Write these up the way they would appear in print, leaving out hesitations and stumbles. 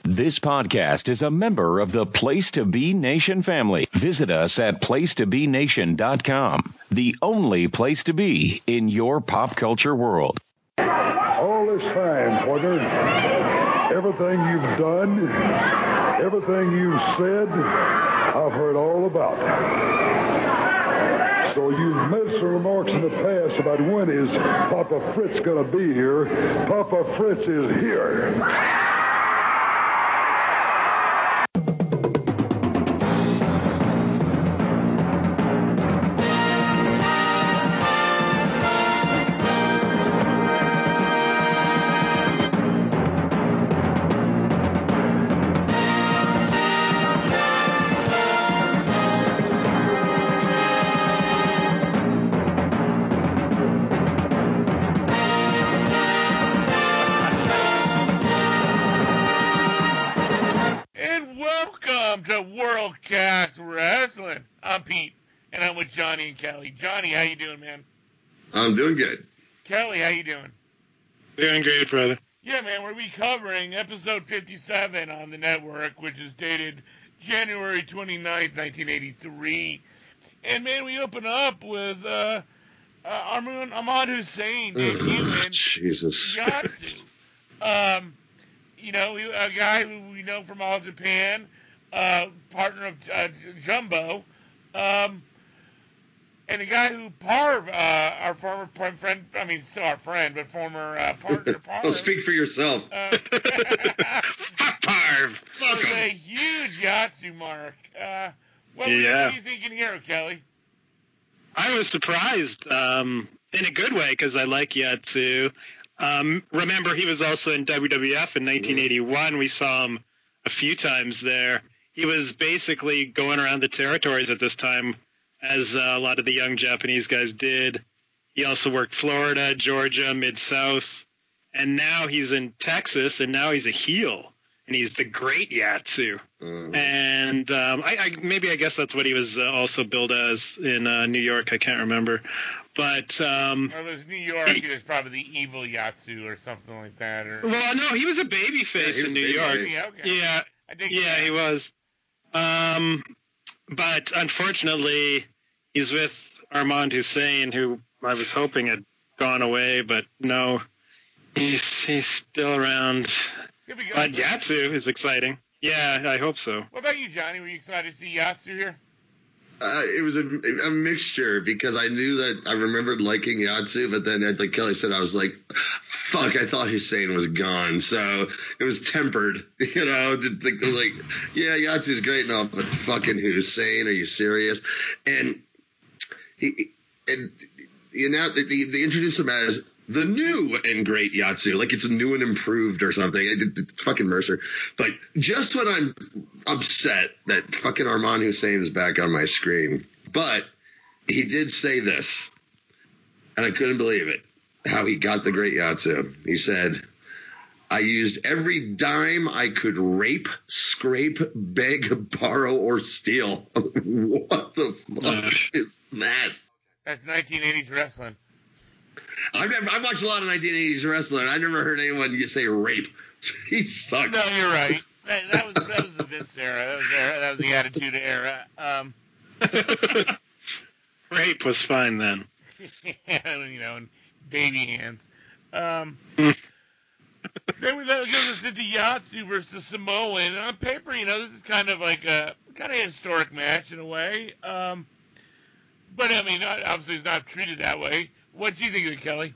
This podcast is a member of the Place to Be Nation family. Visit us at placetobenation.com, the only place to be in your pop culture world. All this time, partner, everything you've done, everything you've said, I've heard all about. So you've made some remarks in the past about when is Papa Fritz going to be here. Papa Fritz is here. To Worldcast Wrestling. I'm Pete, and I'm with Johnny and Kelly. Johnny, how you doing, man? I'm doing good. Kelly, how you doing? Doing great, brother. Yeah, man, we're covering episode 57 on the network, which is dated January 29th, 1983. And, man, we open up with Ahmad Hussein debuting Jesus. Yatsu. You know, a guy who we know from All Japan, partner of Jumbo, and a guy who Parv, our former friend, I mean, still our friend, but former partner, Parv. Well, speak for yourself. Fuck Parv. Was a huge Yatsu mark. What were you thinking here, Kelly? I was surprised, in a good way, because I like Yatsu. Remember, he was also in WWF in 1981. We saw him a few times there. He was basically going around the territories at this time, as a lot of the young Japanese guys did. He also worked Florida, Georgia, Mid-South, and now he's in Texas, and now he's a heel, and he's the great Yatsu. And I guess that's what he was also billed as in New York. I can't remember. But or was New York, he was probably the evil Yatsu or something like that. Or... Well, no, he was a babyface in New York. Yeah, okay. Yeah, he was. But unfortunately, he's with Ahmad Hussein, who I was hoping had gone away, but no, he's still around. But Yatsu is exciting. Yeah, I hope so. What about you, Johnny? Were you excited to see Yatsu here? It was a mixture, because I knew that I remembered liking Yatsu, but then, like Kelly said, I was like, fuck, I thought Hussein was gone. So it was tempered, you know. It was like, yeah, Yatsu's great and all, but fucking Hussein, are you serious? And they introduced him as the new and great Yatsu, like it's new and improved or something. It's fucking Mercer. But just when I'm upset that fucking Ahmad Hussein is back on my screen. But he did say this, and I couldn't believe it, how he got the great Yatsu. He said, I used every dime I could rape, scrape, beg, borrow, or steal. What the fuck is that? That's 1980s wrestling. I watched a lot of 1980s wrestling, and I never heard anyone say rape. He sucked. No, you're right. That was the Vince era. That was the Attitude Era. Rape was fine then. You know, and baby hands. Then that goes us into Yatsu versus Samoa. And on paper, you know, this is kind of like a historic match in a way. But I mean, obviously, it's not treated that way. What do you think of it, Kelly?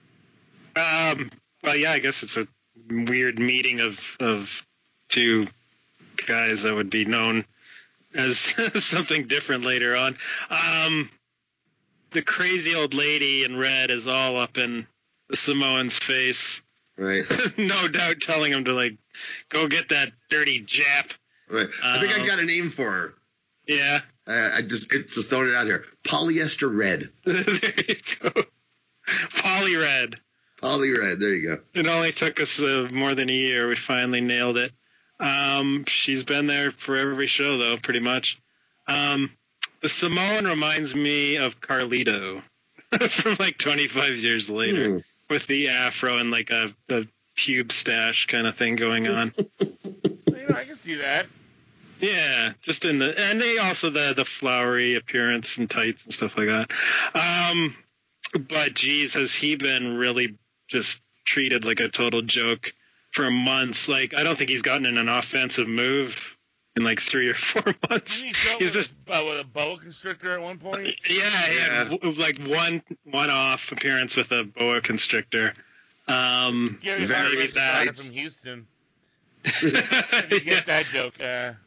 Well, yeah, I guess it's a weird meeting of two guys that would be known as something different later on. The crazy old lady in red is all up in the Samoan's face. Right. No doubt telling him to, like, go get that dirty Jap. Right. I think I got a name for her. Yeah. I just throwing it out here. Polyester Red. There you go. Poly Red. Poly Red. There you go. It only took us more than a year. We finally nailed it. She's been there for every show, though, pretty much. The Samoan reminds me of Carlito from like 25 years later with the afro and like a pube stash kind of thing going on. I can see that. Yeah, just and they also the flowery appearance and tights and stuff like that. But geez, has he been really just treated like a total joke for months? Like, I don't think he's gotten in an offensive move in like 3 or 4 months. Didn't he show He's with a boa constrictor at one point? Yeah, he had like one-off appearance with a boa constrictor. Gary Hart from Houston. If you get that joke, that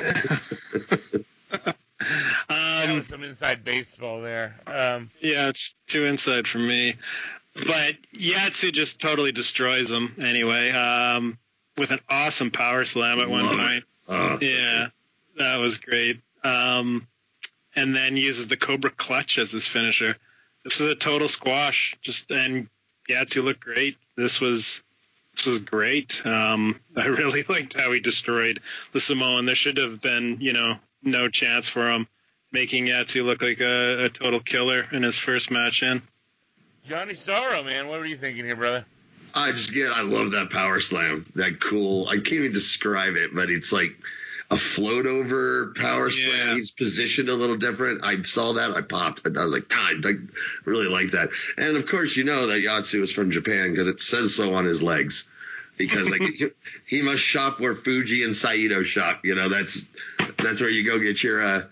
was some inside baseball there. Yeah, it's too inside for me. But Yatsu just totally destroys him anyway, with an awesome power slam at one point. Yeah, that was great. And then uses the Cobra Clutch as his finisher. This is a total squash. And Yatsu looked great. This was great. I really liked how he destroyed the Samoan. There should have been, no chance for him, making Yatsu look like a total killer in his first match in. Johnny Sorrow, man, what were you thinking here, brother? I love that power slam. That cool. I can't even describe it, but it's like a float over power slam. He's positioned a little different. I saw that. I popped. I was like, I really like that. And of course, you know that Yatsu is from Japan because it says so on his legs. Because like he must shop where Fuji and Saito shop. That's where you go get your.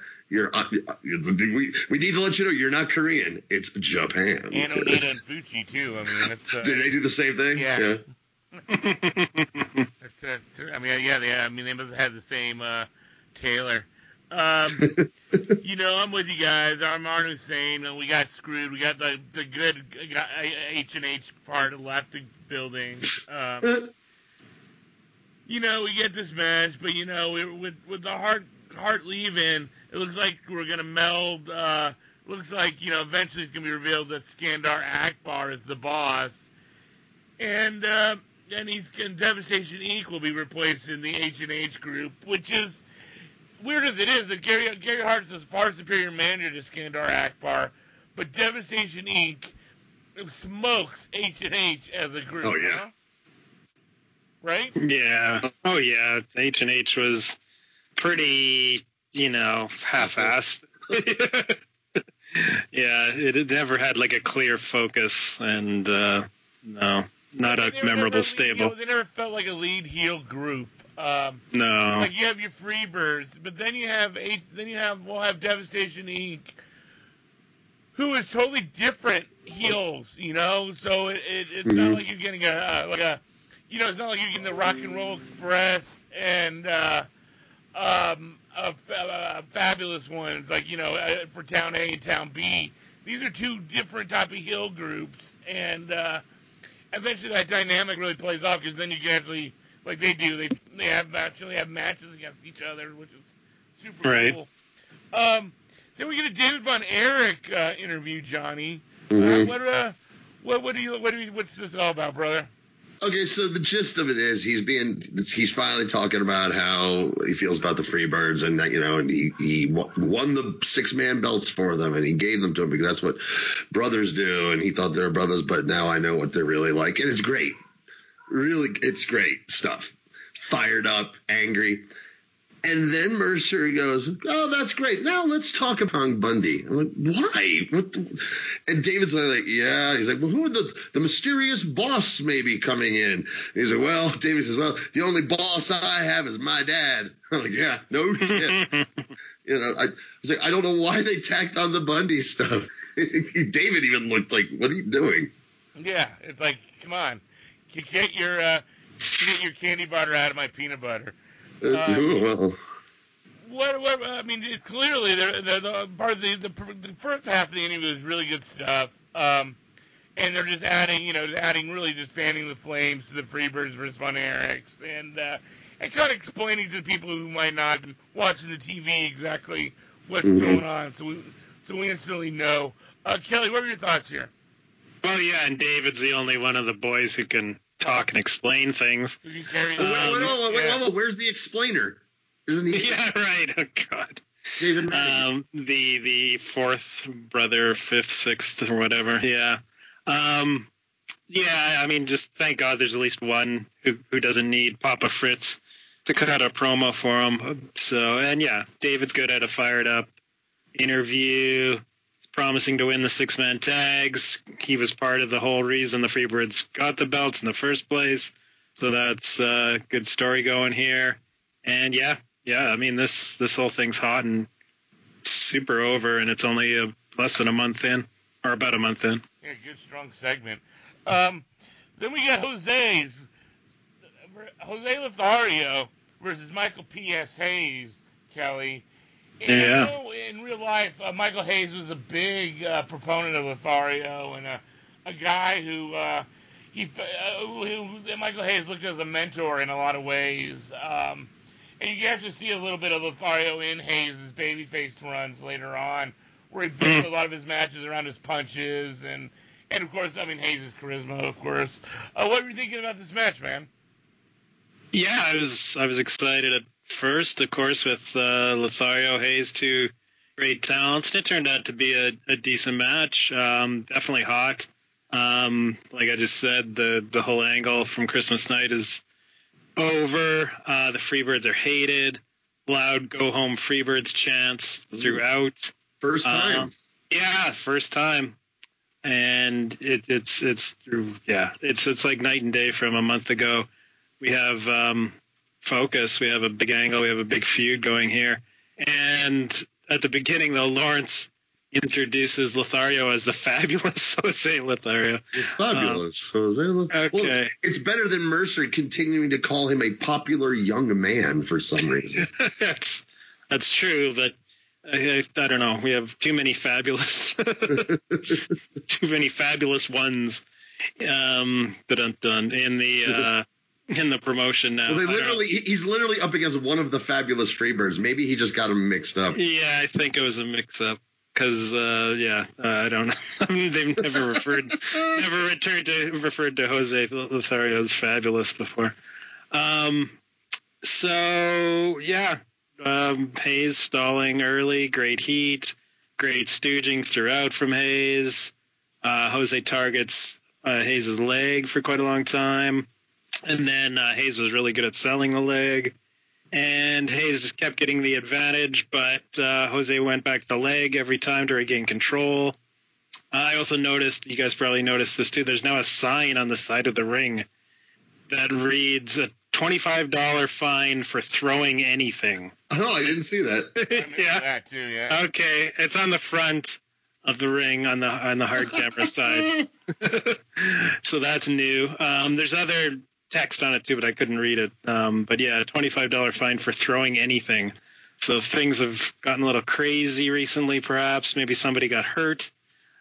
We need to let you know you're not Korean. It's Japan. And Onita and Fuji too. I mean, it's. Do they do the same thing? Yeah. They must have the same tailor. I'm with you guys. Arman Hussein. We got screwed. We got the good H&H part left the building. We get this match, but with the Hart leaving, it looks like we're gonna meld. Looks like eventually it's gonna be revealed that Skandar Akbar is the boss, and Devastation Inc. will be replaced in the H&H group, which is weird as it is that Gary Hart is a far superior manager to Skandar Akbar, but Devastation Inc. smokes H&H as a group. Oh yeah. Huh? Right? Yeah. Oh yeah. H&H was pretty, half-assed. Yeah, it never had like a clear focus, and no, not a memorable stable. They never felt like a lead heel group. No. Like you have your Freebirds, but then we'll have Devastation Inc., who is totally different heels, So it's not like you're getting it's not like you're getting the Rock and Roll Express and fabulous ones, like for Town A and Town B. These are two different type of heel groups, and eventually that dynamic really plays off because then you can actually, like they do, they have matches against each other, which is super cool. Then we get a David Von Erich interview, Johnny. What's this all about, brother? Okay, so the gist of it is he's finally talking about how he feels about the Freebirds, and that and he won the 6-man belts for them, and he gave them to them because that's what brothers do, and he thought they were brothers, but now I know what they're really like, and it's great, really, it's great stuff. Fired up, angry. And then Mercer goes, "Oh, that's great. Now let's talk about Bundy." I'm like, "Why?" And David's like, "Yeah." He's like, "Well, who are the mysterious boss maybe coming in?" And he's like, "Well," David says, "Well, the only boss I have is my dad." I'm like, "Yeah, no shit." I was like, I don't know why they tacked on the Bundy stuff. David even looked like, "What are you doing?" Yeah, it's like, come on, get your candy butter out of my peanut butter. What I mean, it's clearly the part of the first half of the inning was really good stuff, and they're just adding really just fanning the flames to the Freebirds versus Von Erichs, and kind of explaining to people who might not have been watching the TV exactly what's going on, so we instantly know. Kelly, what are your thoughts here? Well, yeah, and David's the only one of the boys who can talk and explain things. Who can carry where's the explainer? Isn't he? Yeah, right. Oh God. David. The fourth brother, fifth, sixth, or whatever. Yeah. Yeah. I mean, just thank God there's at least one who doesn't need Papa Fritz to cut out a promo for him. So, and yeah, David's good at a fired up interview. He's promising to win the 6-man tags. He was part of the whole reason the Freebirds got the belts in the first place. So that's a good story going here. And yeah, I mean, this whole thing's hot and super over, and it's only less than a month in, or about a month in. Yeah, good, strong segment. Then we got Jose Lothario versus Michael P.S. Hayes, Kelly. And Yeah. I know in real life, Michael Hayes was a big proponent of Lothario and a guy who Michael Hayes looked as a mentor in a lot of ways. And you can actually see a little bit of Lothario in Hayes' babyface runs later on, where he built a lot of his matches around his punches and of course, I mean, Hayes' charisma, of course. What were you thinking about this match, man? Yeah, I was excited at first, of course, with Lothario, Hayes, two great talents, and it turned out to be a decent match. Definitely hot. Like I just said, the whole angle from Christmas night is over. The Freebirds are hated. Loud "Go Home Freebirds" chants throughout. First time. Yeah, first time. And it's like night and day from a month ago. We have focus. We have a big angle. We have a big feud going here. And at the beginning, though, Lawrence introduces Lothario as the fabulous Jose Lothario. Fabulous Jose Lothario. Okay. Well, it's better than Mercer continuing to call him a popular young man for some reason. That's true, but I don't know. We have too many fabulous ones done in the promotion now. Well, he's literally up against one of the fabulous Freebirds. Maybe he just got them mixed up. Yeah, I think it was a mix-up. Because I don't know. They've never referred to Jose Lothario as fabulous before. Hayes stalling early, great heat, great stooging throughout from Hayes. Jose targets Hayes' leg for quite a long time. And then Hayes was really good at selling the leg. And Hayes just kept getting the advantage, but Jose went back to the leg every time to regain control. I also noticed, you guys probably noticed this too, there's now a sign on the side of the ring that reads a $25 fine for throwing anything. Oh, I didn't see that. Yeah. That too, yeah. Okay, it's on the front of the ring on the hard camera side. So that's new. There's other text on it too, but I couldn't read it. But yeah, a $25 fine for throwing anything. So things have gotten a little crazy recently, perhaps. Maybe somebody got hurt.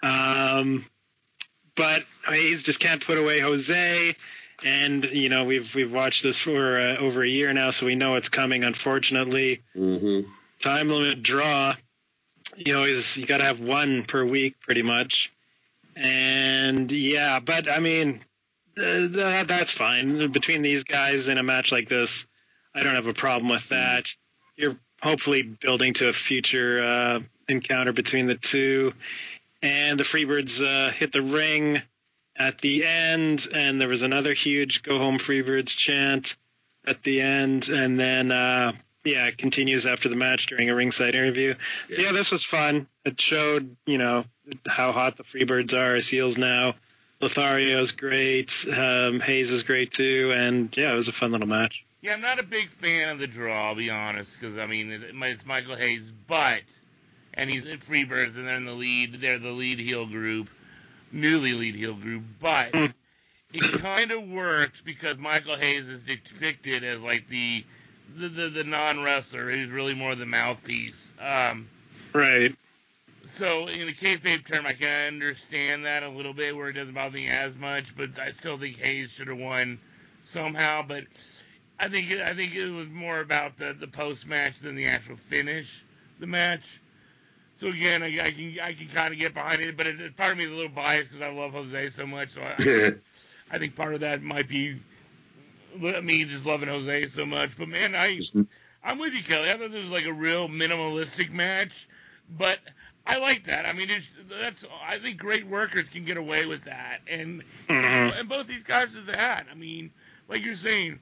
But Hayes just can't put away Jose. And, you know, we've watched this for over a year now, so we know it's coming, unfortunately. Mm-hmm. Time limit draw. You got to have one per week, pretty much. And, yeah, but, I mean, that's fine. Between these guys in a match like this, I don't have a problem with that. You're hopefully building to a future encounter between the two. And the Freebirds hit the ring at the end, and there was another huge "Go Home Freebirds" chant at the end, and then it continues after the match during a ringside interview. Yeah. So yeah, this was fun. It showed, how hot the Freebirds are as heels now. Lothario's great, Hayes is great too, and yeah, it was a fun little match. Yeah, I'm not a big fan of the draw, I'll be honest, because I mean it's Michael Hayes, and he's in Freebirds, and they're in the lead. They're the lead heel group. Newly lead heel group, but it kind of works because Michael Hayes is depicted as like the non-wrestler. He's really more the mouthpiece. Right. So in the kayfabe term, I can understand that a little bit where it doesn't bother me as much, but I still think Hayes should have won somehow. But I think it was more about the post match than the actual finish, the match. So again, I can kind of get behind it, but part of me is a little biased because I love Jose so much. So I think part of that might be me just loving Jose so much. But man, I'm with you, Kelly. I thought this was like a real minimalistic match, but I like that. I mean, I think great workers can get away with that, and both these guys are that. I mean, like you're saying,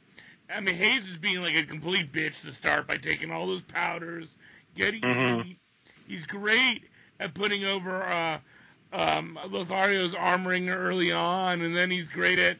I mean, Hayes is being like a complete bitch to start by taking all those powders, getting heat. He's great at putting over Lothario's armoring early on, and then he's great at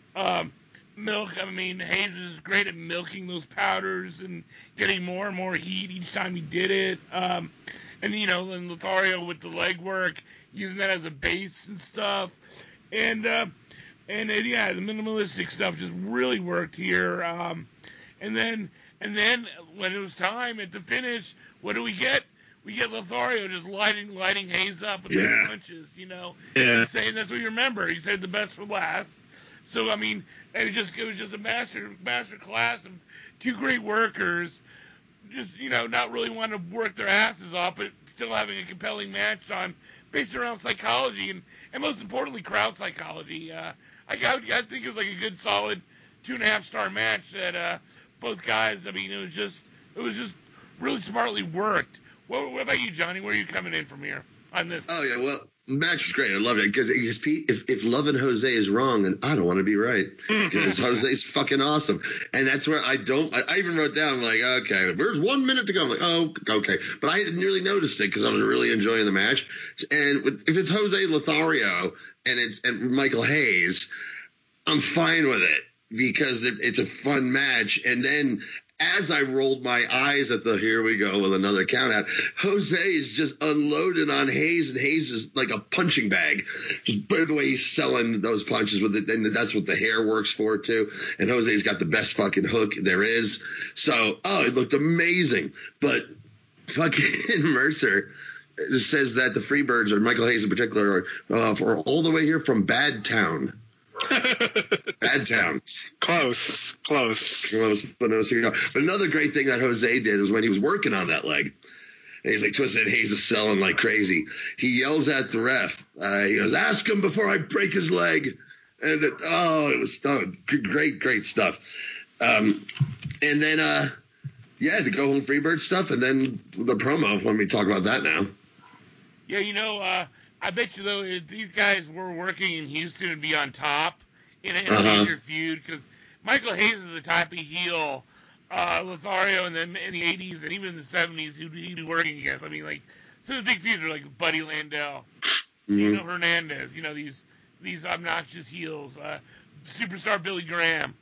milk. I mean, Hayes is great at milking those powders and getting more and more heat each time he did it. And then Lothario with the leg work, using that as a base and stuff. And yeah, the minimalistic stuff just really worked here. And then when it was time at the finish, what do we get? We get Lothario just lighting Hayes up with the punches, Yeah. saying that's what you remember. He said the best for last. So I mean, it was just a master class of two great workers, just not really wanting to work their asses off, but still having a compelling match based around psychology and most importantly crowd psychology. I think it was like a good solid 2.5 star match that both guys. I mean, it was just really smartly worked. What about you, Johnny? Where are you coming in from here on this? Oh yeah, well, the match was great. I loved it because Pete, if loving Jose is wrong, then I don't want to be right because Jose's fucking awesome, and that's where I even wrote down, I'm like, okay, there's 1 minute to go. I'm like, oh, okay, but I hadn't really noticed it because I was really enjoying the match. And if it's Jose Lothario and Michael Hayes, I'm fine with it because it's a fun match. And then as I rolled my eyes at the here we go with another count out, Jose is just unloading on Hayes, and Hayes is like a punching bag. Just by the way he's selling those punches with it, and that's what the hair works for too. And Jose's got the best fucking hook there is. So, it looked amazing. But fucking Mercer says that the Freebirds, or Michael Hayes in particular, are all the way here from Bad Town. Bad Town. Close, but no cigar. But another great thing that Jose did was when he was working on that leg, and he's like twisted Hayes is selling like crazy. He yells at the ref. He goes, "Ask him before I break his leg." And it was great stuff. And then the Go Home Freebird stuff, and then the promo. Let me talk about that now. Yeah, I bet you, though, if these guys were working in Houston and be on top in a major feud, because Michael Hayes is the type of heel, Lothario in the 80s and even in the 70s he'd be working against. I mean, like, some of the big feuds are like Buddy Landel, Gino Hernandez, these obnoxious heels, superstar Billy Graham.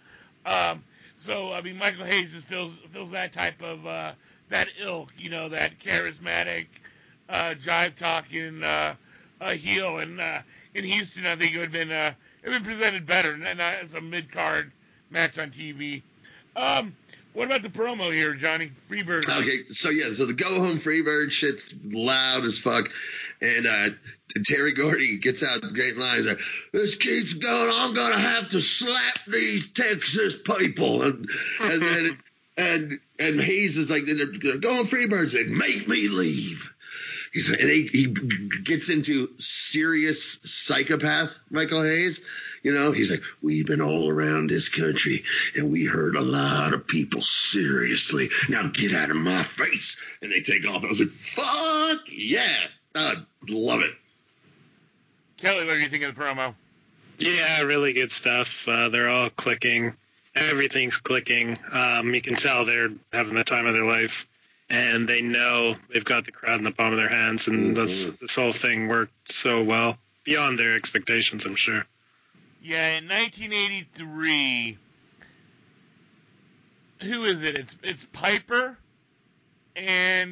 So, I mean, Michael Hayes just fills that type of, that ilk, that charismatic, jive talking, heel, and in Houston, I think it would have been presented better, not as a mid-card match on TV. What about the promo here, Johnny? Freebird. Okay, so the Go Home Freebird shit's loud as fuck, and Terry Gordy gets out the great lines like, "This keeps going, I'm gonna have to slap these Texas people," and Hayes is like, "They're going Freebirds, and make me leave." He gets into serious psychopath Michael Hayes. He's like, "We've been all around this country, and we hurt a lot of people seriously. Now get out of my face." And they take off. I was like, fuck yeah. I love it. Kelly, what do you think of the promo? Yeah, really good stuff. They're all clicking. Everything's clicking. You can tell they're having the time of their life. And they know they've got the crowd in the palm of their hands, and this whole thing worked so well, beyond their expectations, I'm sure. Yeah, in 1983, who is it? It's Piper, and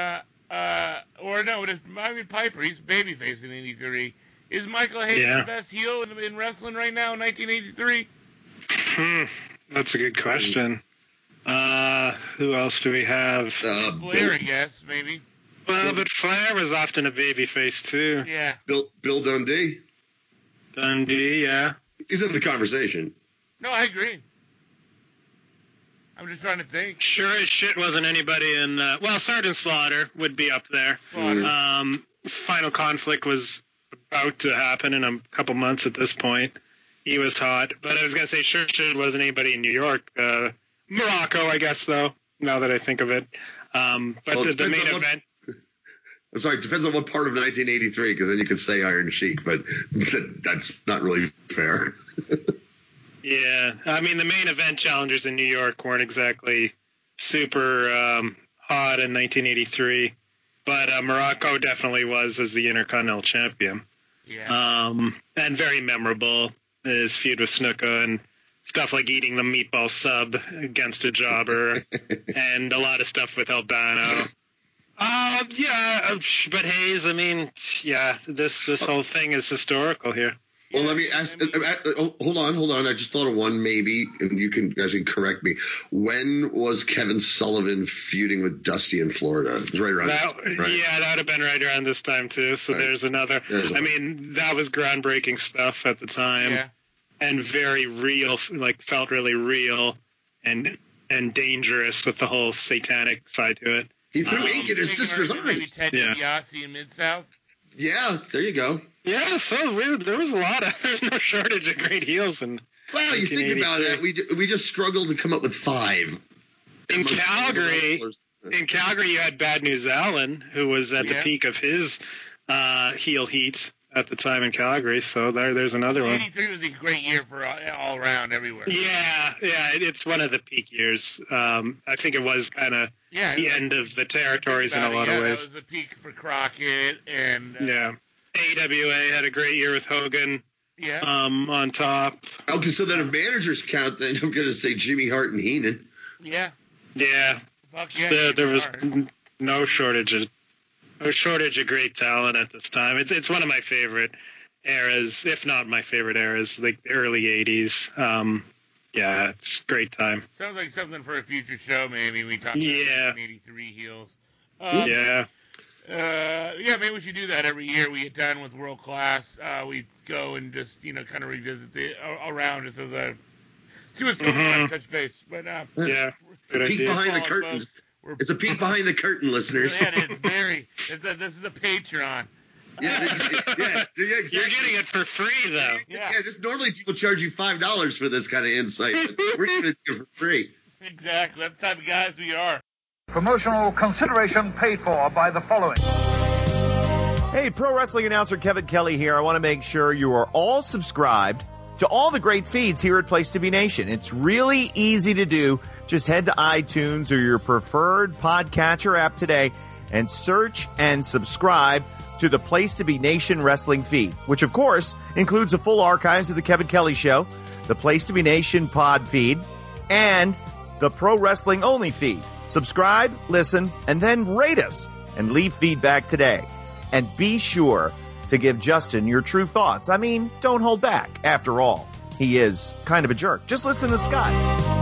Piper. He's babyface in '83. Is Michael Hayes the best heel in wrestling right now in 1983? That's a good question. Who else do we have? Flair, I guess, maybe. Well, but Flair was often a babyface too. Yeah. Bill Dundee. Yeah. He's in the conversation. No, I agree. I'm just trying to think. Sure as shit wasn't anybody in. Sergeant Slaughter would be up there. Final Conflict was about to happen in a couple months at this point. He was hot, but I was gonna say sure shit wasn't anybody in New York. Morocco, I guess, though, now that I think of it. But the main event... I'm sorry, it depends on what part of 1983, because then you could say Iron Sheik, but that's not really fair. Yeah, I mean, the main event challengers in New York weren't exactly super hot in 1983, but Morocco definitely was as the Intercontinental Champion. Yeah. And very memorable, his feud with Snuka and stuff like eating the meatball sub against a jobber and a lot of stuff with Albano. Yeah, but Hayes, I mean, yeah, this whole thing is historical here. Well, let me ask. Hold on. I just thought of one, maybe, and you guys can correct me. When was Kevin Sullivan feuding with Dusty in Florida? It was right around. Right? Yeah, that would have been right around this time too. So there's another. I mean, that was groundbreaking stuff at the time, and very real. Like, felt really real and dangerous with the whole satanic side to it. He threw ink in his sister's eyes. Maybe Ted DiBiase in Mid-South. Yeah, there you go. Yeah, so weird. There's no shortage of great heels. Well, you think about it, we just struggled to come up with 5. In Calgary, you had Bad News Allen, who was at the peak of his heel heat at the time in Calgary. So there's another one. 83 was a great year for all around everywhere. Yeah, it's one of the peak years. I think it was kind of the end of the territories in a lot of ways. That was the peak for Crockett and AWA had a great year with Hogan. Yeah. On top. Okay, so then if managers count, then I'm going to say Jimmy Hart and Heenan. Yeah. Yeah. Fuck yeah. There was no shortage of great talent at this time. It's one of my favorite eras, if not my favorite eras, like the early 80s. Yeah, it's a great time. Sounds like something for a future show, maybe. We talk about 1983 heels. Maybe we should do that every year. We get done with World Class. We go and just, kind of revisit around just as a see what's going on, touch base. But it's a peek behind the curtains. It's a peek behind the curtain, listeners. Yeah, this is a Patreon. Exactly. You're getting it for free, though. Yeah, just normally people charge you $5 for this kind of insight, but we're going to do it for free. Exactly. That's the type of guys we are. Promotional consideration paid for by the following. Hey, pro wrestling announcer Kevin Kelly here. I want to make sure you are all subscribed to all the great feeds here at Place to Be Nation. It's really easy to do. Just head to iTunes or your preferred podcatcher app today and search and subscribe to the Place to Be Nation wrestling feed, which of course includes the full archives of the Kevin Kelly Show, the Place to Be Nation pod feed, and the Pro Wrestling Only feed. Subscribe, listen, and then rate us and leave feedback today. And be sure to give Justin your true thoughts. I mean, don't hold back. After all, he is kind of a jerk. Just listen to Scott.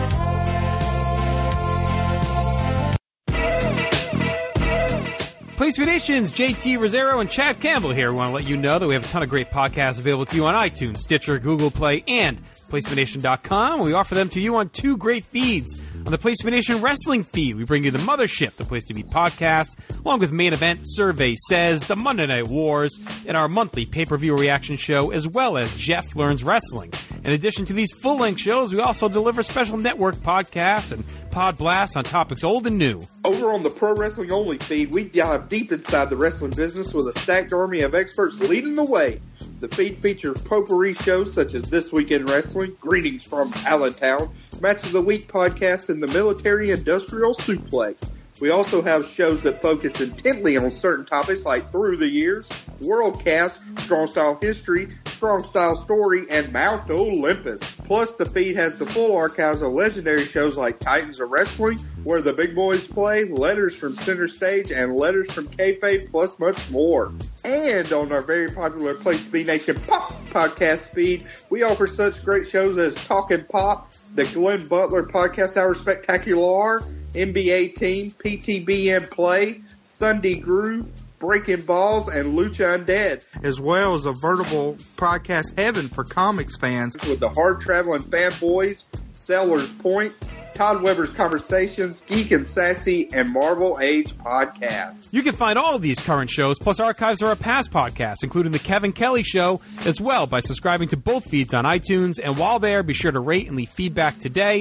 Place for Nations, JT Rosero and Chad Campbell here. We want to let you know that we have a ton of great podcasts available to you on iTunes, Stitcher, Google Play, and PlaceForNation.com. We offer them to you on 2 great feeds. On the Place for Nation wrestling feed, we bring you the Mothership, the Place to Be podcast, along with Main Event, Survey Says, the Monday Night Wars, and our monthly pay-per-view reaction show, as well as Jeff Learns Wrestling. In addition to these full-length shows, we also deliver special network podcasts and pod blasts on topics old and new. Over on the Pro Wrestling Only feed, we dive deep inside the wrestling business with a stacked army of experts leading the way. The feed features potpourri shows such as This Week in Wrestling, Greetings from Allentown, Match of the Week podcasts, and the Military Industrial Suplex. We also have shows that focus intently on certain topics like Through the Years, Worldcast, Strong Style History, Strong Style Story, and Mount Olympus. Plus, the feed has the full archives of legendary shows like Titans of Wrestling, Where the Big Boys Play, Letters from Center Stage, and Letters from Kayfabe, plus much more. And on our very popular Place to Be Nation Pop podcast feed, we offer such great shows as Talkin' Pop, the Glenn Butler Podcast Hour Spectacular, NBA Team, PTBN Play, Sunday Groove, Breaking Balls, and Lucha Undead, as well as a veritable podcast heaven for comics fans with the Hard Traveling Fanboys, Sellers Points, Todd Weber's Conversations, Geek and Sassy, and Marvel Age podcasts. You can find all of these current shows, plus archives of our past podcasts, including The Kevin Kelly Show, as well by subscribing to both feeds on iTunes. And while there, be sure to rate and leave feedback today.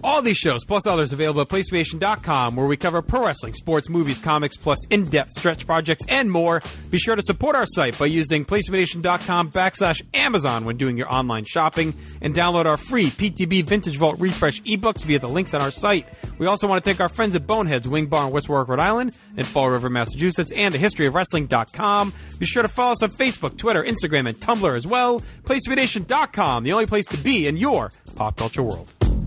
All these shows, plus others, available at PlayStation.com, where we cover pro wrestling, sports, movies, comics, plus in-depth stretch projects and more. Be sure to support our site by using PlayStation.com/Amazon when doing your online shopping, and download our free PTB Vintage Vault Refresh ebooks via the links on our site. We also want to thank our friends at Boneheads Wing Bar in West Warwick, Rhode Island, and Fall River, Massachusetts, and historyofwrestling.com. Be sure to follow us on Facebook, Twitter, Instagram, and Tumblr as well. PlayStationNation.com, the only place to be in your pop culture world.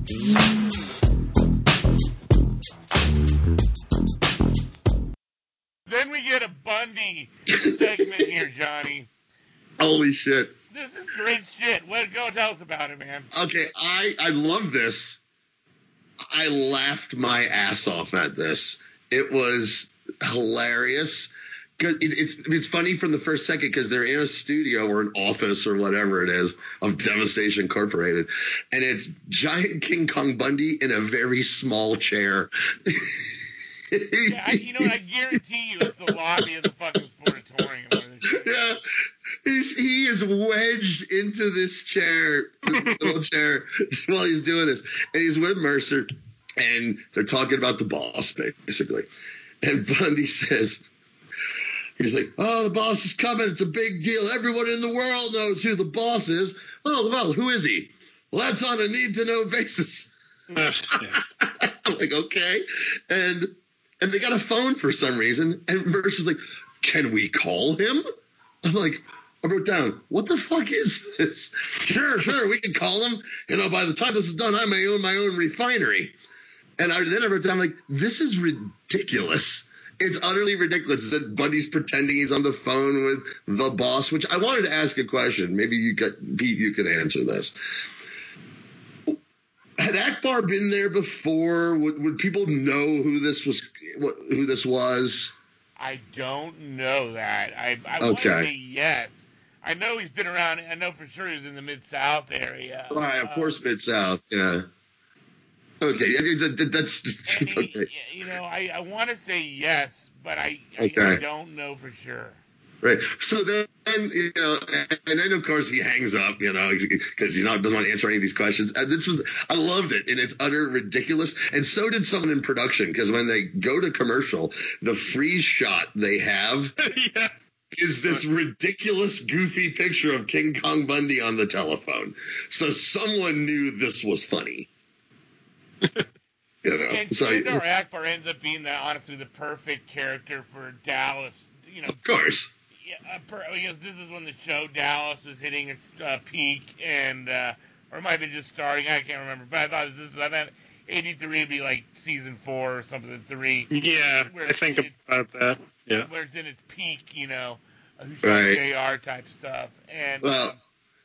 Then we get a Bundy segment here, Johnny. Holy shit. This is great shit. Go tell us about it, man. Okay, I love this. I laughed my ass off at this. It was hilarious. It's funny from the first second because they're in a studio or an office or whatever it is of Devastation Incorporated, and it's giant King Kong Bundy in a very small chair. Yeah, I guarantee you it's the lobby of the fucking Sportatorium. Yeah, he is wedged into this chair, this little chair, while he's doing this, and he's with Mercer, and they're talking about the boss, basically, and Bundy says. He's like, oh, the boss is coming. It's a big deal. Everyone in the world knows who the boss is. Oh, well, who is he? Well, that's on a need-to-know basis. I'm like, okay. And they got a phone for some reason. And Mercer's like, can we call him? I'm like, I wrote down, what the fuck is this? Sure, we can call him. By the time this is done, I may own my own refinery. And then I wrote down, like, this is ridiculous. It's utterly ridiculous that Bundy's pretending he's on the phone with the boss, which I wanted to ask a question. Maybe Pete, you could answer this. Had Akbar been there before? Would people know who this was? I don't know that. I want to say yes. I know he's been around. I know for sure he's in the Mid-South area. Right, of course, Mid-South, yeah. Okay, that's okay. I want to say yes, but I don't know for sure. Right. So then, and then of course he hangs up, because he doesn't want to answer any of these questions. And I loved it, and it's utter ridiculous. And so did someone in production, because when they go to commercial, the freeze shot they have is this ridiculous, goofy picture of King Kong Bundy on the telephone. So someone knew this was funny. And Sandor Akbar ends up being honestly the perfect character for Dallas. Of course. Yeah, because this is when the show Dallas was hitting its peak, and or it might have been just starting. I can't remember, but I thought I thought 83 would be like season 4 or something. 3. Yeah, I think about that. Yeah, where it's in its peak, Who Shot JR type stuff, and. Well,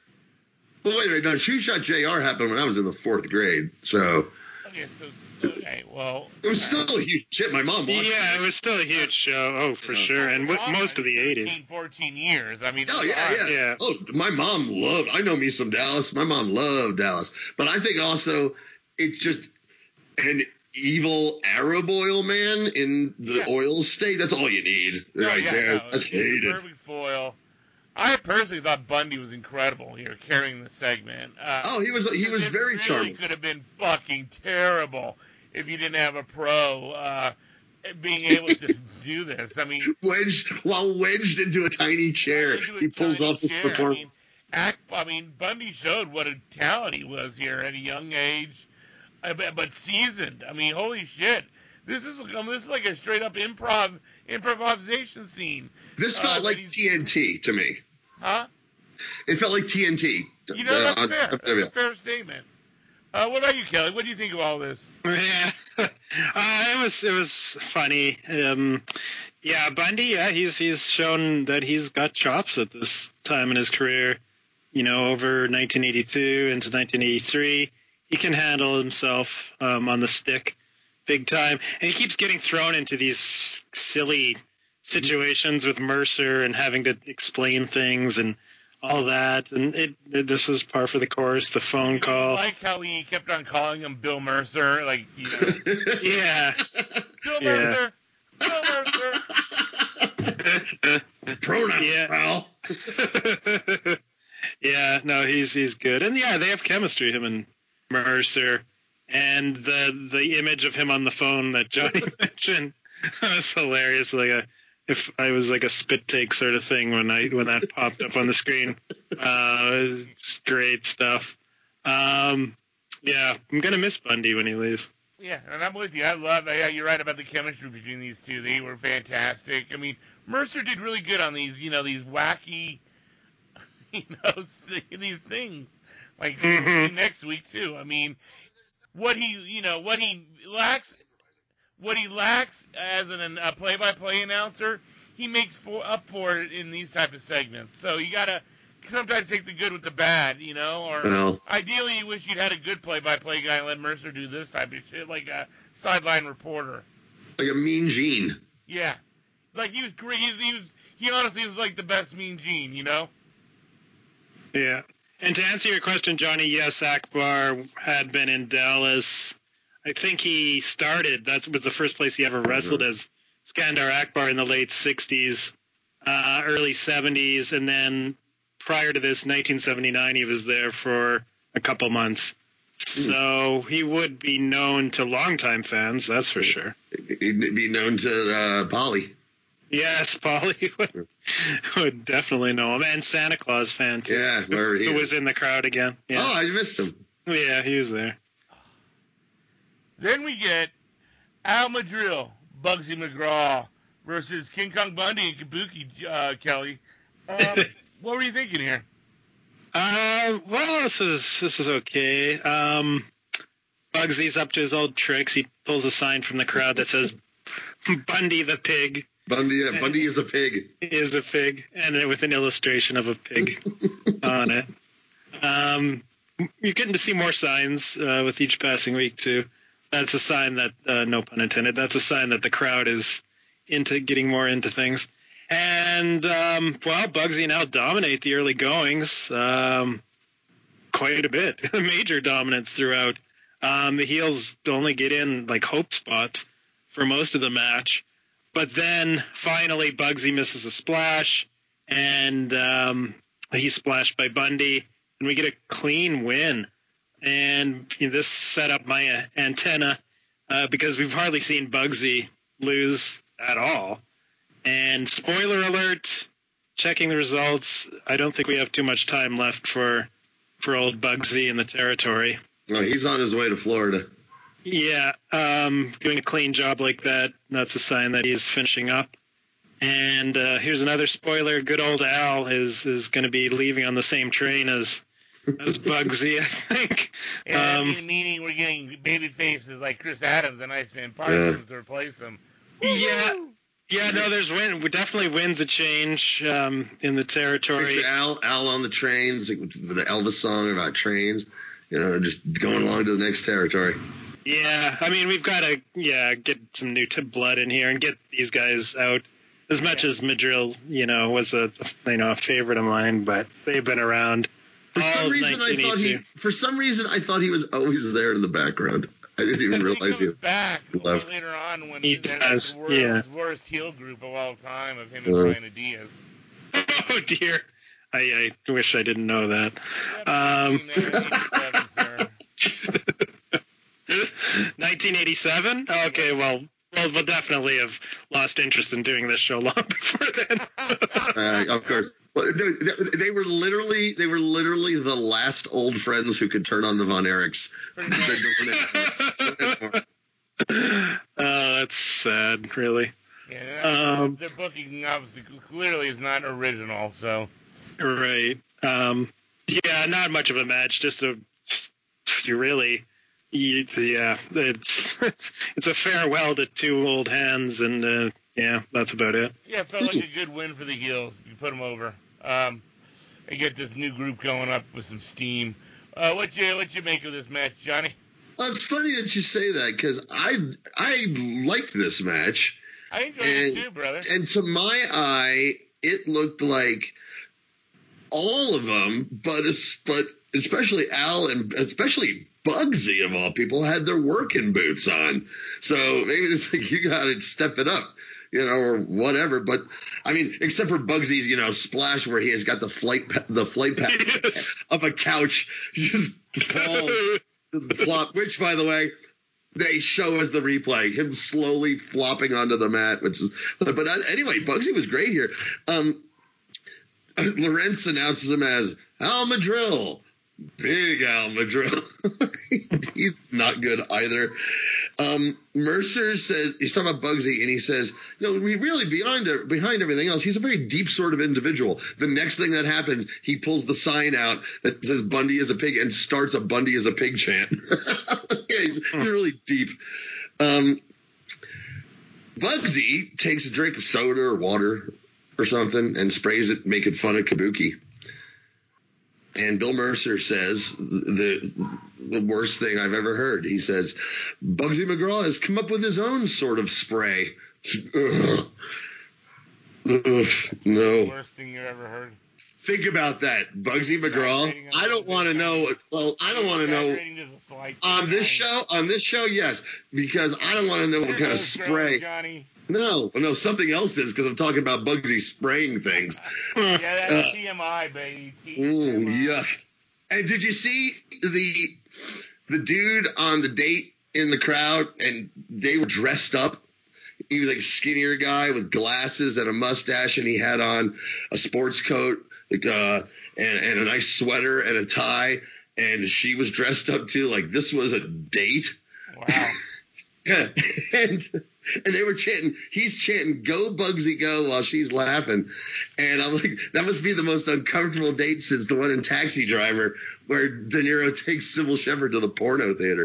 wait. No, Who Shot JR happened when I was in the 4th grade, so. Okay, well. It was still a huge shit. My mom watched it. Yeah, it was still a huge show. Oh, for sure. And most of the 80s. 14 years. I mean. Oh, yeah. Oh, my mom I know me some Dallas. My mom loved Dallas. But I think also it's just an evil Arab oil man in the oil state. That's all you need there. That's hated. Perfect foil. I personally thought Bundy was incredible here, carrying the segment. He was very charming. It could have been fucking terrible if you didn't have a pro being able to do this. I mean, wedged into a tiny chair, he pulls off his performance. Bundy showed what a talent he was here at a young age, but seasoned. I mean, holy shit. This is like a straight up improvisation scene. This felt like TNT to me. Huh? It felt like TNT. That's fair. That's a fair statement. What about you, Kelly? What do you think of all this? Yeah, it was funny. Bundy. Yeah, he's shown that he's got chops at this time in his career. Over 1982 into 1983, he can handle himself on the stick. Big time. And he keeps getting thrown into these silly situations with Mercer and having to explain things and all that. And this was par for the course, the phone call. I like how he kept on calling him Bill Mercer. Yeah. Bill Mercer. Bill Mercer. Pronoun, pal. Yeah, no, he's good. And, they have chemistry, him and Mercer. And the image of him on the phone that Johnny mentioned was hilarious. If I was like a spit take sort of thing when that popped up on the screen. It's great stuff. Yeah, I'm gonna miss Bundy when he leaves. Yeah, and I'm with you. Yeah, you're right about the chemistry between these two. They were fantastic. I mean, Mercer did really good on these, these wacky, these things. Like next week too. I mean, what he lacks as a play-by-play announcer, he makes up for it in these type of segments. So you gotta sometimes take the good with the bad, or ideally you wish you'd had a good play-by-play guy and let Mercer do this type of shit, like a sideline reporter. Like a Mean Gene. Yeah. Like he was great. He honestly was like the best Mean Gene, Yeah. And to answer your question, Johnny, yes, Akbar had been in Dallas. I think he started, that was the first place he ever wrestled as Skandar Akbar in the late 60s, early 70s, and then prior to this, 1979, he was there for a couple months. So he would be known to longtime fans, that's for sure. He'd be known to Polly. Yes, Polly would definitely know him. And Santa Claus fan, too. Yeah, who was in the crowd again. Yeah. Oh, I missed him. Yeah, he was there. Then we get Al Madril, Bugsy McGraw, versus King Kong Bundy and Kabuki, Kelly. What were you thinking here? Well, this is okay. Bugsy's up to his old tricks. He pulls a sign from the crowd that says Bundy the pig. Bundy is a pig. Is a pig, and with an illustration of a pig on it. You're getting to see more signs with each passing week, too. That's a sign that, no pun intended, that's a sign that the crowd is getting more into things. And, Bugsy and Al dominate the early goings quite a bit. Major dominance throughout. The heels only get in, like, hope spots for most of the match. But then, finally, Bugsy misses a splash, and he's splashed by Bundy, and we get a clean win. And this set up my antenna because we've hardly seen Bugsy lose at all. And spoiler alert, checking the results, I don't think we have too much time left for old Bugsy in the territory. Oh, he's on his way to Florida. Yeah, doing a clean job like that, that's a sign that he's finishing up. And here's another spoiler. Good old Al is going to be leaving on the same train as Bugsy, I think. Meaning we're getting baby faces like Chris Adams and Iceman Parsons to replace him. Yeah, no, there's definitely winds a change in the territory. Picture Al on the trains, like with the Elvis song about trains, just going along to the next territory. Yeah, I mean, we've got to get some new blood in here and get these guys out. As much as Madril, was a favorite of mine, but they've been around. For some reason, I thought he was always there in the background. I didn't even realize he was back left. later on when he does, the world's worst heel group of all time of him and Brian Diaz. Oh dear, I wish I didn't know that. 1987. Okay, well, we'll definitely have lost interest in doing this show long before then. Of course. Well, they were literally the last old friends who could turn on the Von Erichs. That's sad, really. Yeah, their booking obviously clearly is not original, so. Right. Yeah, not much of a match. It's a farewell to two old hands, and that's about it. Yeah, it felt like a good win for the heels. You put them over, and get this new group going up with some steam. What you make of this match, Johnny? Well, it's funny that you say that because I liked this match. I enjoyed it too, brother. And to my eye, it looked like all of them, but especially Al and especially Bugsy of all people had their working boots on. So maybe it's like you got to step it up, or whatever. But I mean, except for Bugsy's, splash where he has got the flight path of a couch just falls the flop, which, by the way, they show as the replay, him slowly flopping onto the mat, anyway, Bugsy was great here. Lawrence announces him as Al Madrill. Big Al Madrill. He's not good either. Mercer says, he's talking about Bugsy, and he says, we really, behind everything else, he's a very deep sort of individual. The next thing that happens, he pulls the sign out that says Bundy is a pig and starts a Bundy is a pig chant. He's really deep. Bugsy takes a drink of soda or water or something and sprays it, making fun of Kabuki. And Bill Mercer says the worst thing I've ever heard. He says, Bugsy McGraw has come up with his own sort of spray. Ugh. No. Worst thing you've ever heard. Think about that. Bugsy McGraw. I don't want to know. Well, I don't want to know. On this show, yes. Because I don't want to know what kind of spray. Johnny. No, something else is, because I'm talking about Bugsy spraying things. Yeah, that's TMI, baby. Yuck. And did you see the dude on the date in the crowd, and they were dressed up? He was like a skinnier guy with glasses and a mustache, and he had on a sports coat and a nice sweater and a tie, and she was dressed up too. Like this was a date. Wow. And they were chanting, he's chanting, go Bugsy, go, while she's laughing. And I'm like, that must be the most uncomfortable date since the one in Taxi Driver where De Niro takes Sybil Shepherd to the porno theater.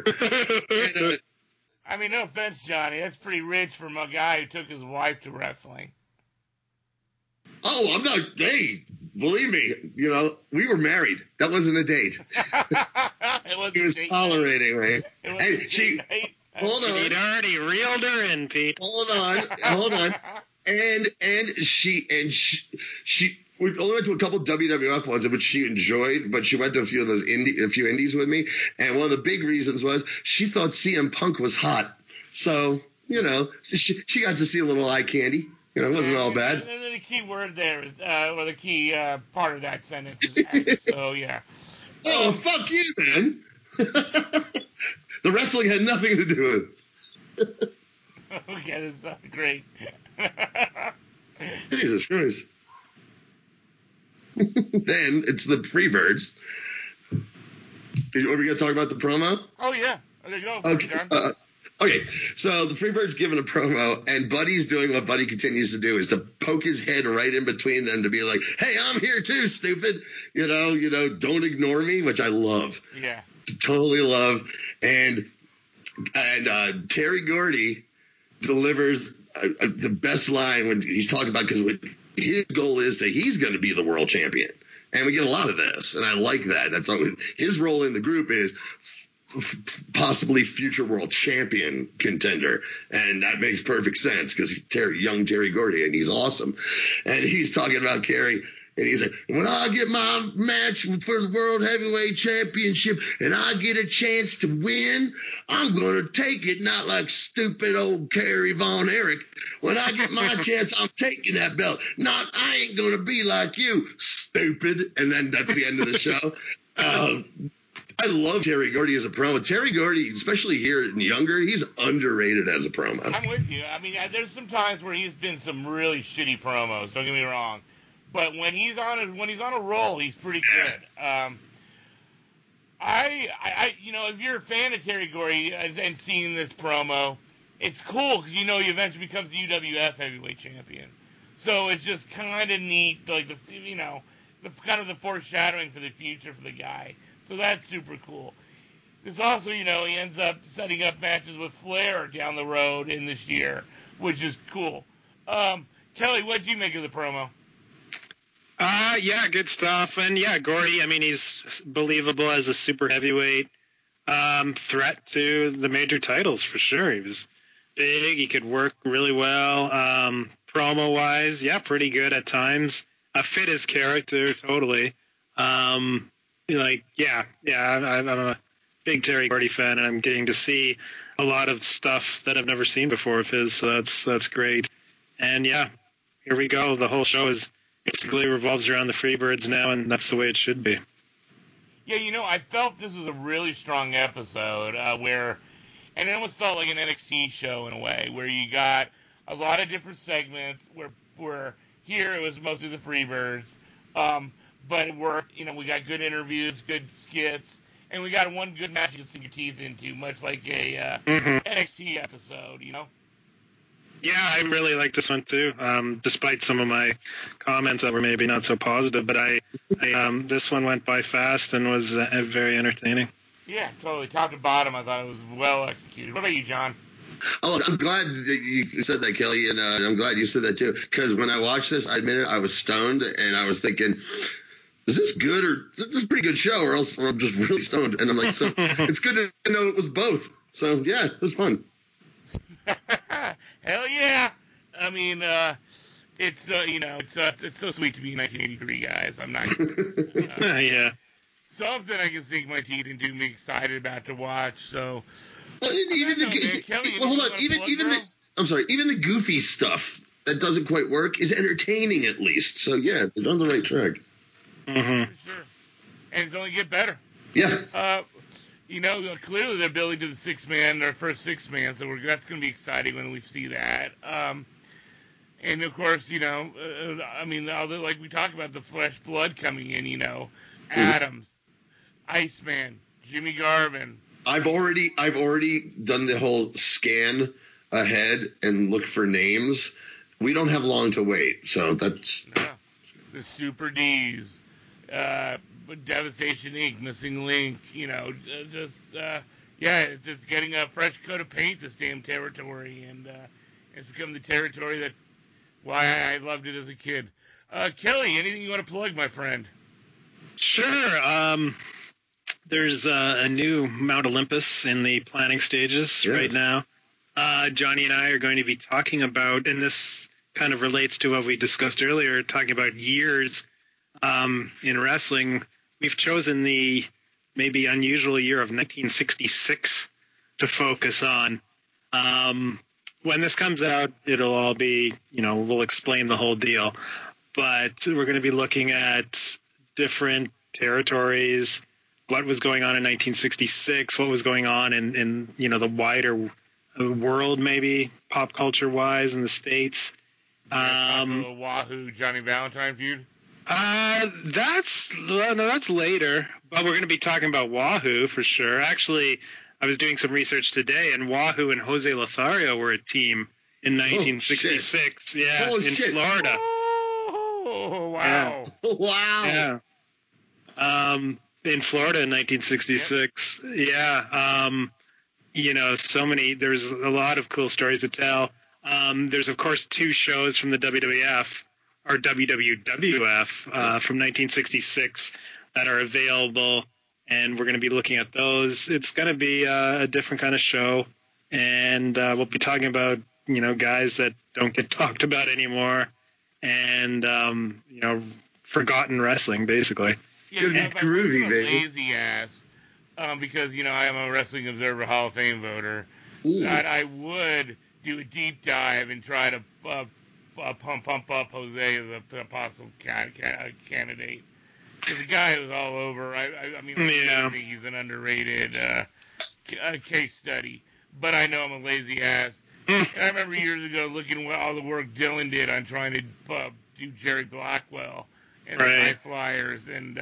I mean, no offense, Johnny. That's pretty rich from a guy who took his wife to wrestling. Oh, I'm not, hey, believe me, we were married. That wasn't a date. He was tolerating me. Hey, hold on. He'd already reeled her in, Pete. Hold on. And she we only went to a couple WWF ones, which she enjoyed, but she went to a few of those indies with me. And one of the big reasons was she thought CM Punk was hot. So, she got to see a little eye candy. It wasn't all bad. And then the key word there is, or the key part of that sentence is X. So, yeah. Oh, fuck you, man. The wrestling had nothing to do with it. Okay, this is great. Jesus Christ. Then it's the Freebirds. Are we going to talk about the promo? Oh, yeah. Okay, go for okay. it, John. Okay, so the Freebirds giving a promo, and Buddy's doing what Buddy continues to do, is to poke his head right in between them to be like, hey, I'm here too, stupid. Don't ignore me, which I love. Yeah. Totally love. And Terry Gordy delivers the best line when he's talking about, because his goal is he's going to be the world champion. And we get a lot of this, and I like that. That's his role in the group is possibly future world champion contender, and that makes perfect sense because young Terry Gordy, and he's awesome. And he's talking about Kerry, and he's like, when I get my match for the World Heavyweight Championship and I get a chance to win, I'm going to take it, not like stupid old Kerry Von Erich. When I get my chance, I'm taking that belt. Not, I ain't going to be like you, stupid. And then that's the end of the show. I love Terry Gordy as a promo. Terry Gordy, especially here and younger, he's underrated as a promo. I'm with you. I mean, there's some times where he's been some really shitty promos. Don't get me wrong, but when he's on a roll, he's pretty good. If you're a fan of Terry Gordy and seeing this promo, it's cool because he eventually becomes the UWF Heavyweight Champion. So it's just kind of neat, like the kind of the foreshadowing for the future for the guy. So that's super cool. This also, he ends up setting up matches with Flair down the road in this year, which is cool. Kelly, what did you make of the promo? Yeah, good stuff. And yeah, Gordy, I mean, he's believable as a super heavyweight threat to the major titles for sure. He was big. He could work really well. Promo-wise, yeah, pretty good at times. Fit his character totally. I'm a big Terry Gordy fan, and I'm getting to see a lot of stuff that I've never seen before of his. So that's great. And yeah, here we go. The whole show is basically revolves around the Freebirds now, and that's the way it should be. Yeah, I felt this was a really strong episode and it almost felt like an NXT show in a way, where you got a lot of different segments. Where here it was mostly the Freebirds, but it worked. We got good interviews, good skits, and we got one good match you can sink your teeth into, much like a NXT episode. Yeah, I really like this one too. Despite some of my comments that were maybe not so positive, but I this one went by fast and was very entertaining. Yeah, totally. Top to bottom, I thought it was well executed. What about you, John? Oh, I'm glad that you said that, Kelly, and I'm glad you said that too. Because when I watched this, I admit it, I was stoned, and I was thinking, is this good or is this a pretty good show, or else I'm just really stoned? And I'm like, so it's good to know it was both. So yeah, it was fun. Hell yeah! I mean, it's it's so sweet to be 1983, guys. I'm not. Yeah. Something I can sink my teeth into and be excited about to watch. So, well, even the goofy stuff that doesn't quite work is entertaining at least. So yeah, they're on the right track. Mm-hmm. For sure, and it's only get better. Yeah. Clearly they're building to their first six man, so that's going to be exciting when we see that. And of course, like we talked about the flesh blood coming in, Adams, Iceman, Jimmy Garvin. I've already done the whole scan ahead and look for names. We don't have long to wait, so that's the Super D's, Devastation Inc., Missing Link. It's getting a fresh coat of paint, this damn territory, and it's become the territory that why I loved it as a kid. Kelly, anything you want to plug, my friend? Sure. There's a new Mount Olympus in the planning stages right now. Johnny and I are going to be talking about, and this kind of relates to what we discussed earlier, talking about years in wrestling. We've chosen the maybe unusual year of 1966 to focus on. When this comes out, it'll all be, we'll explain the whole deal. But we're going to be looking at different territories, what was going on in 1966, what was going on in the wider world, maybe pop culture wise in the States. Wahoo Johnny Valentine feud. That's later, but we're going to be talking about Wahoo for sure. Actually, I was doing some research today, and Wahoo and Jose Lothario were a team in 1966. Florida. Oh, wow. Yeah. Wow. Yeah. In Florida in 1966. Yeah. So many, there's a lot of cool stories to tell. There's, of course, two shows from the WWF or WWF from 1966 that are available, and we're going to be looking at those. It's going to be a different kind of show, and we'll be talking about, guys that don't get talked about anymore, and, forgotten wrestling, basically. Yeah, groovy, baby. Lazy ass, because I am a Wrestling Observer Hall of Fame voter. I would do a deep dive and try to pump up Jose as a possible candidate. Because the guy was all over. I think he's an underrated case study. But I know I'm a lazy ass. And I remember years ago looking at all the work Dylan did on trying to do Jerry Blackwell and the High Flyers and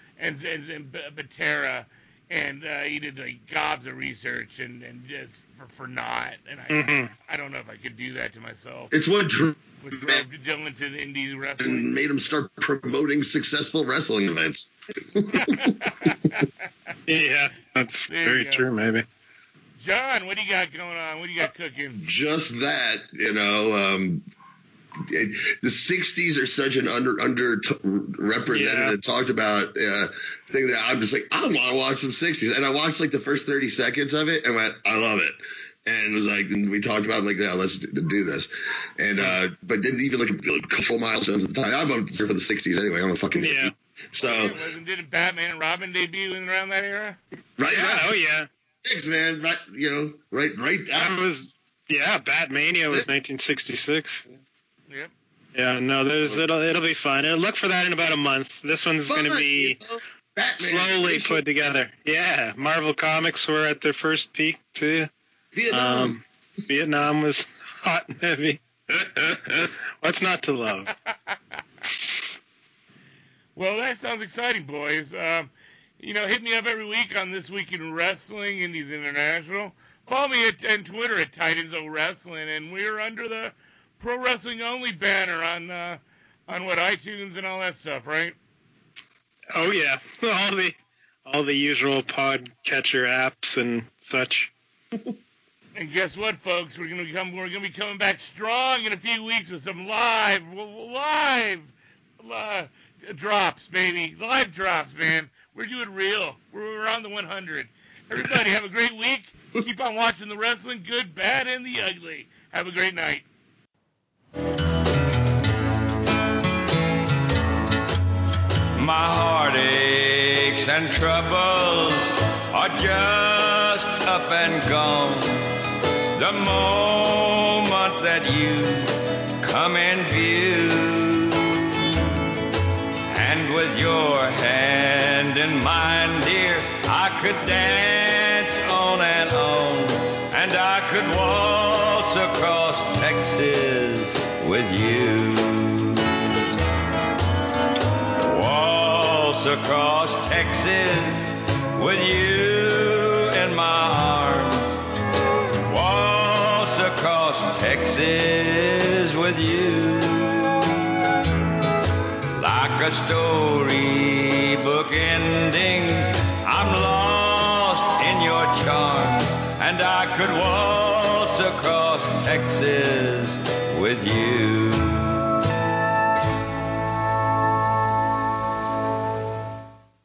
Batera, and he did like gobs of research and just for naught. And I don't know if I could do that to myself. It's what drove Dylan to the indie wrestling and made him start promoting successful wrestling events. Yeah, that's very true. Maybe. John, what do you got going on? What do you got cooking? Just that, the 60s are such an underrepresented and talked about thing that I'm just like, I want to watch some 60s. And I watched like the first 30 seconds of it and went, I love it. And it was like, and we talked about it, like, yeah, let's do this. And, but didn't even look at cultural milestones at the time. I'm there for the 60s anyway. I'm a fucking idiot. So, didn't Batman and Robin debut in around that era? Right. Yeah. Oh, yeah. Thanks, man. Right. Right. That was, Batmania was 1966. Yep. Yeah, no, it'll be fun. And look for that in about a month. This one's going to be Batman. Slowly put together. Yeah, Marvel Comics were at their first peak too. Vietnam. Vietnam was hot and heavy. What's not to love? Well, that sounds exciting, boys. Hit me up every week on This Week in Wrestling, Indies International. Follow me on Twitter at Titans O Wrestling, and we're under the Pro Wrestling Only banner on iTunes and all that stuff, right? Oh yeah, all the usual podcatcher apps and such. And guess what, folks? We're gonna be coming back strong in a few weeks with some live drops, baby. Live drops, man. We're doing real. We're on the 100. Everybody, have a great week. Keep on watching the wrestling, good, bad, and the ugly. Have a great night. My heartaches and troubles are just up and gone. The moment that you come in view, and with your hand in mine, dear, I could dance on, and I could waltz across Texas with you. Waltz across Texas with you in my arms. Waltz across Texas with you. Like a storybook ending, I'm lost in your charms, and I could waltz across Texas with you.